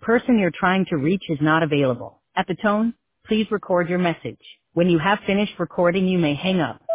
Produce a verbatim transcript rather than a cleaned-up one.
person you're trying to reach is not available. At the tone, please record your message. When you have finished recording, you may hang up.